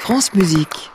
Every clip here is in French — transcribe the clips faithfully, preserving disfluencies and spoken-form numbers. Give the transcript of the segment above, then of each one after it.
France Musique.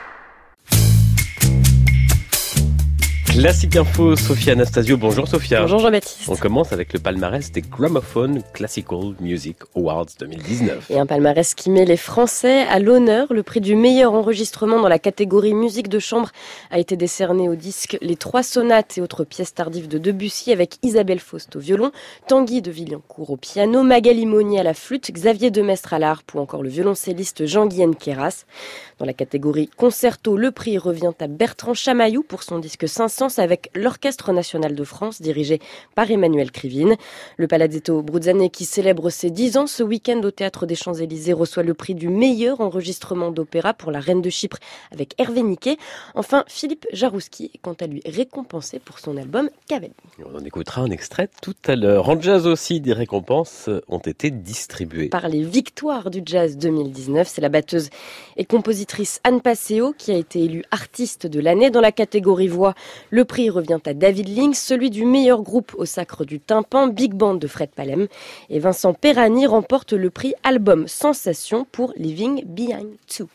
Classique Info, Sophia Anastasio. Bonjour Sophia. Bonjour Jean-Baptiste. On commence avec le palmarès des Gramophone Classical Music Awards deux mille dix-neuf. Et un palmarès qui met les Français à l'honneur. Le prix du meilleur enregistrement dans la catégorie musique de chambre a été décerné au disque Les Trois Sonates et autres pièces tardives de Debussy avec Isabelle Faust au violon, Tanguy de Villancourt au piano, Magali Monnier à la flûte, Xavier Demestre à la harpe ou encore le violoncelliste Jean-Guyenne Queyras. Dans la catégorie concerto, le prix revient à Bertrand Chamaillou pour son disque Saint-Saëns avec l'Orchestre National de France dirigé par Emmanuel Krivine. Le Palazzetto Bruzzane qui célèbre ses dix ans ce week-end au Théâtre des Champs-Élysées reçoit le prix du meilleur enregistrement d'opéra pour La Reine de Chypre avec Hervé Niquet. Enfin, Philippe Jarouski est quant à lui récompensé pour son album Cavalli. On en écoutera un extrait tout à l'heure. En jazz aussi, des récompenses ont été distribuées. Par les victoires du jazz deux mille dix-neuf, c'est la batteuse et compositrice Anne Passeo qui a été élue artiste de l'année dans la catégorie voix. Le prix revient à David Lynx, celui du meilleur groupe au Sacre du Tympan, Big Band de Fred Palem. Et Vincent Perani remporte le prix Album Sensation pour Living Behind Two.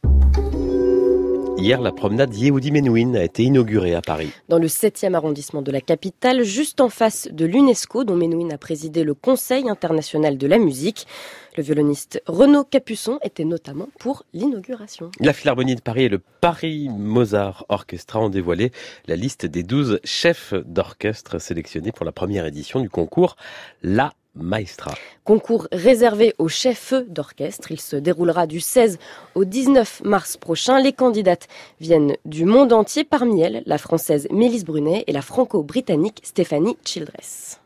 Hier, la promenade Yehudi Menuhin a été inaugurée à Paris. Dans le septième arrondissement de la capitale, juste en face de l'UNESCO, dont Menuhin a présidé le Conseil international de la musique. Le violoniste Renaud Capuçon était notamment pour l'inauguration. La Philharmonie de Paris et le Paris Mozart Orchestra ont dévoilé la liste des douze chefs d'orchestre sélectionnés pour la première édition du concours La Maestra. Concours réservé aux chefs d'orchestre. Il se déroulera du seize au dix-neuf mars prochain. Les candidates viennent du monde entier. Parmi elles, la française Mélisse Brunet et la franco-britannique Stéphanie Childress.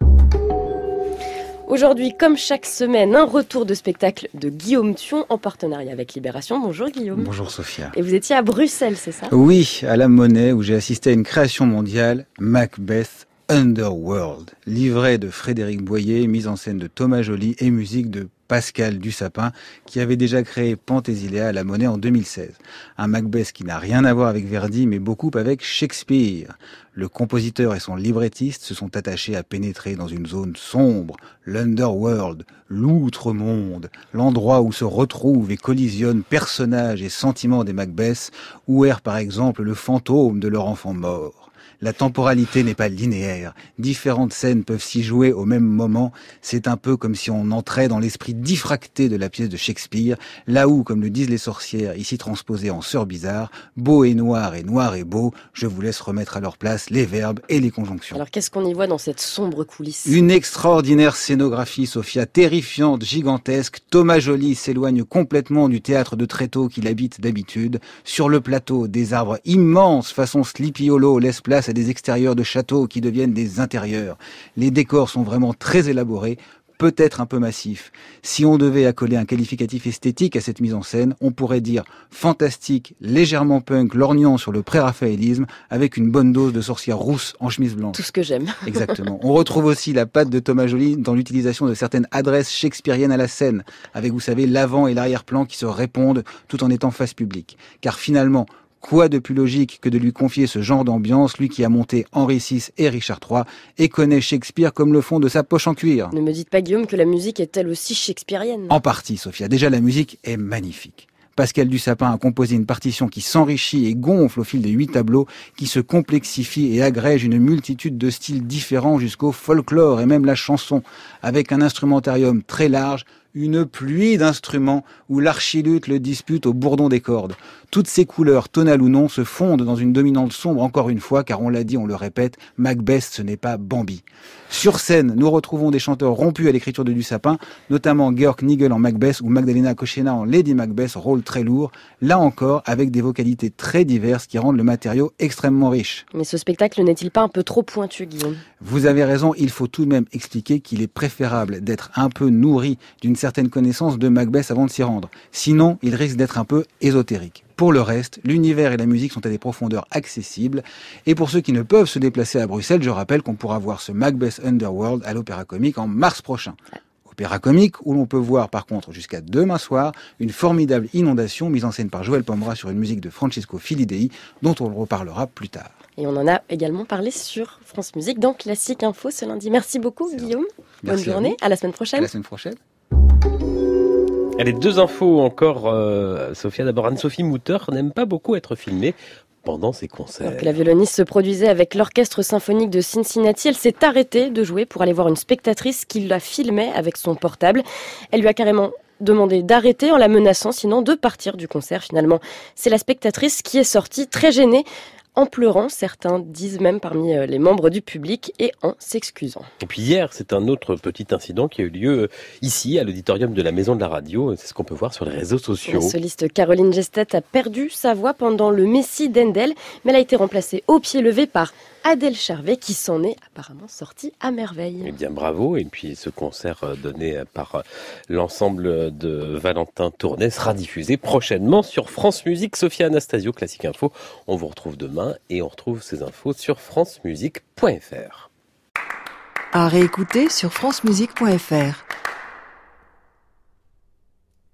Aujourd'hui, comme chaque semaine, un retour de spectacle de Guillaume Thion en partenariat avec Libération. Bonjour Guillaume. Bonjour Sophia. Et vous étiez à Bruxelles, c'est ça ? Oui, à la Monnaie, où j'ai assisté à une création mondiale, Macbeth Underworld, livret de Frédéric Boyer, mise en scène de Thomas Joly et musique de Pascal Dussapin, qui avait déjà créé Penthesilea à la Monnaie en deux mille seize. Un Macbeth qui n'a rien à voir avec Verdi, mais beaucoup avec Shakespeare. Le compositeur et son librettiste se sont attachés à pénétrer dans une zone sombre, l'Underworld, l'outre-monde, l'endroit où se retrouvent et collisionnent personnages et sentiments des Macbeth, où erre par exemple le fantôme de leur enfant mort. La temporalité n'est pas linéaire. Différentes scènes peuvent s'y jouer au même moment. C'est un peu comme si on entrait dans l'esprit diffracté de la pièce de Shakespeare, là où, comme le disent les sorcières, ici transposées en sœurs bizarres, beau et noir et noir et beau, je vous laisse remettre à leur place les verbes et les conjonctions. Alors qu'est-ce qu'on y voit dans cette sombre coulisse ? Une extraordinaire scénographie, Sophia, terrifiante, gigantesque. Thomas Joly s'éloigne complètement du théâtre de Tréteau qu'il habite d'habitude. Sur le plateau, des arbres immenses façon Sleepy Hollow laissent place à des extérieurs de châteaux qui deviennent des intérieurs. Les décors sont vraiment très élaborés, peut-être un peu massifs. Si on devait accoler un qualificatif esthétique à cette mise en scène, on pourrait dire fantastique, légèrement punk, lorgnant sur le pré-raphaélisme, avec une bonne dose de sorcière rousse en chemise blanche. Tout ce que j'aime. Exactement. On retrouve aussi la patte de Thomas Joly dans l'utilisation de certaines adresses shakespeariennes à la scène, avec, vous savez, l'avant et l'arrière-plan qui se répondent tout en étant face publique. Car finalement, quoi de plus logique que de lui confier ce genre d'ambiance, lui qui a monté Henri six et Richard trois et connaît Shakespeare comme le fond de sa poche en cuir. Ne me dites pas, Guillaume, que la musique est elle aussi shakespearienne. En partie, Sophia. Déjà, la musique est magnifique. Pascal Dussapin a composé une partition qui s'enrichit et gonfle au fil des huit tableaux, qui se complexifie et agrège une multitude de styles différents jusqu'au folklore et même la chanson, avec un instrumentarium très large, une pluie d'instruments où l'archiluth le dispute au bourdon des cordes. Toutes ces couleurs, tonales ou non, se fondent dans une dominante sombre encore une fois, car on l'a dit, on le répète, Macbeth ce n'est pas Bambi. Sur scène, nous retrouvons des chanteurs rompus à l'écriture de Dussapin, notamment Georg Nigel en Macbeth ou Magdalena Kochena en Lady Macbeth, rôle très lourd, là encore avec des vocalités très diverses qui rendent le matériau extrêmement riche. Mais ce spectacle n'est-il pas un peu trop pointu, Guillaume ? Vous avez raison, il faut tout de même expliquer qu'il est préférable d'être un peu nourri d'une certaine connaissance de Macbeth avant de s'y rendre. Sinon, il risque d'être un peu ésotérique. Pour le reste, l'univers et la musique sont à des profondeurs accessibles. Et pour ceux qui ne peuvent se déplacer à Bruxelles, je rappelle qu'on pourra voir ce Macbeth Underworld à l'Opéra Comique en mars prochain. Opéra Comique où l'on peut voir par contre jusqu'à demain soir une formidable inondation mise en scène par Joël Pomera sur une musique de Francesco Filidei dont on reparlera plus tard. Et on en a également parlé sur France Musique dans Classique Info ce lundi. Merci beaucoup, Guillaume. Bonne Merci journée. À, à la semaine prochaine. À la semaine prochaine. Allez, deux infos encore, euh, Sophia. D'abord, Anne-Sophie Mutter n'aime pas beaucoup être filmée pendant ses concerts. Alors que la violoniste se produisait avec l'orchestre symphonique de Cincinnati, elle s'est arrêtée de jouer pour aller voir une spectatrice qui la filmait avec son portable. Elle lui a carrément demandé d'arrêter en la menaçant, sinon de partir du concert. Finalement, c'est la spectatrice qui est sortie très gênée, en pleurant, certains disent même parmi les membres du public, et en s'excusant. Et puis hier, c'est un autre petit incident qui a eu lieu ici, à l'auditorium de la Maison de la Radio. C'est ce qu'on peut voir sur les réseaux sociaux. La soliste Caroline Gestet a perdu sa voix pendant le Messie d'Handel, mais elle a été remplacée au pied levé par Adèle Charvet, qui s'en est apparemment sortie à merveille. Eh bien, bravo. Et puis, ce concert donné par l'ensemble de Valentin Tournet sera diffusé prochainement sur France Musique. Sophia Anastasio, Classique Info. On vous retrouve demain et on retrouve ces infos sur francemusique point f r. À réécouter sur francemusique point f r.